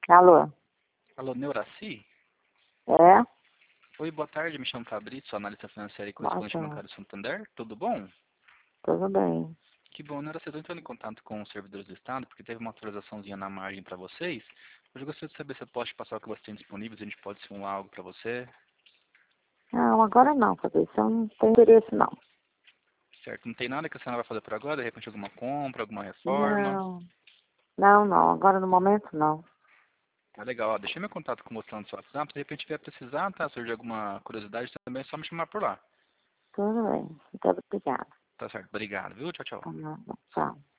Alô? Alô, Neuraci? É? Oi, boa tarde, me chamo Fabrício, sou analista financeiro e correspondente Nossa, bancário do Santander. Tudo bom? tudo bem. Que bom, Neuraci, eu estou entrando em contato com os servidores do Estado, porque teve uma atualizaçãozinha na margem para vocês. Hoje eu gostaria de saber se eu posso te passar o que você tem disponível, se a gente pode simular algo para você. Não, agora não, Fabrício. Eu não tenho interesse, não. Certo, não tem nada que a senhora vai fazer por agora? De repente alguma compra, alguma reforma? Não, não. Agora no momento, não. Tá legal, ó, deixei meu contato com você lá no seu WhatsApp, de repente vier precisar, tá? Surgir alguma curiosidade também, é só me chamar por lá. Tudo bem. Muito obrigada. Tá certo, obrigado, viu? Tchau, tchau. Tchau.